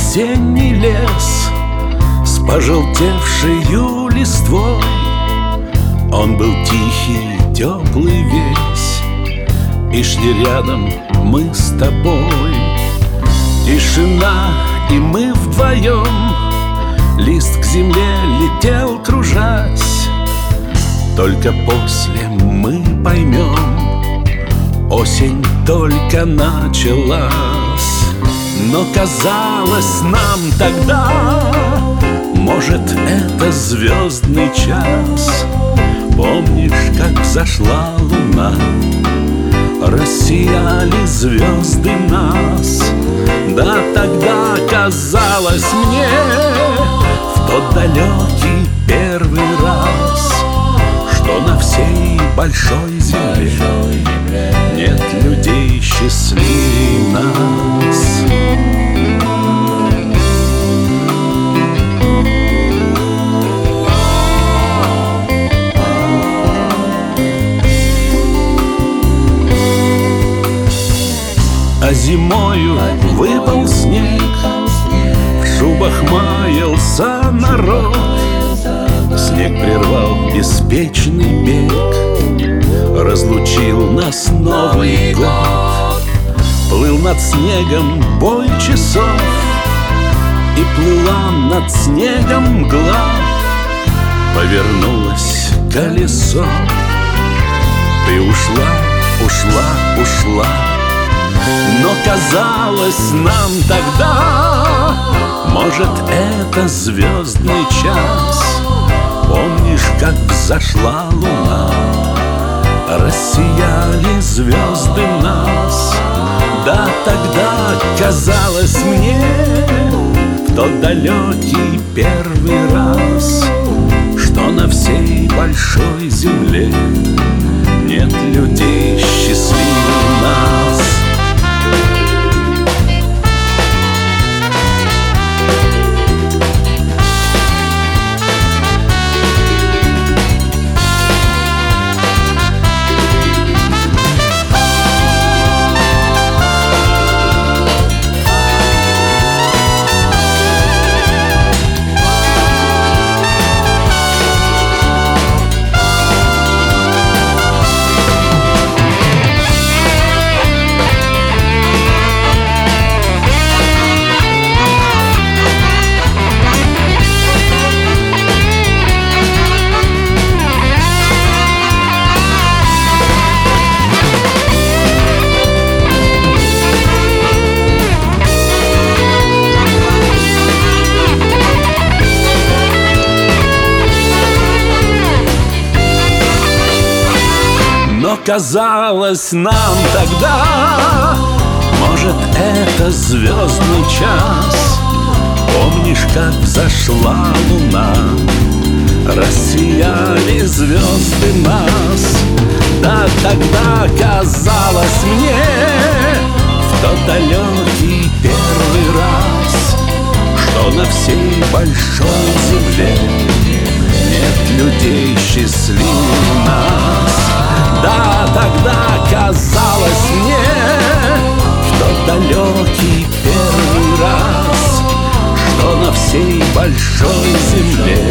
осенний лес с пожелтевшею листвой. Он был тихий, теплый весь, и шли рядом мы с тобой. Тишина, и мы вдвоем. Лист к земле летел, кружась. Только после мы поймем, осень только началась. Но казалось нам тогда, может, это звездный час. Помнишь, как взошла луна, рассияли звезды нас. Да, тогда казалось мне, в тот далекий первый раз, что на всей большой земле нет людей счастливее нас. А зимою выпал снег, в шубах маялся народ. Снег прервал беспечный бег, разлучил нас Новый год. Плыл над снегом бой часов, и плыла над снегом мгла. Повернулось колесо, ты ушла, ушла, ушла. Но казалось нам тогда, может, это звездный час. Помнишь, как взошла луна, рассияли звезды нас. Да, тогда казалось мне, в тот далекий первый раз, что на всей большой земле нет людей счастливее нас. Но казалось нам тогда, может, это звездный час. Помнишь, как взошла луна, рассияли звезды нас. Да, тогда казалось мне, в тот далекий первый раз, что на всей большой земле нет людей счастливее нас. Да, тогда казалось мне, в тот далекий первый раз, что на всей большой земле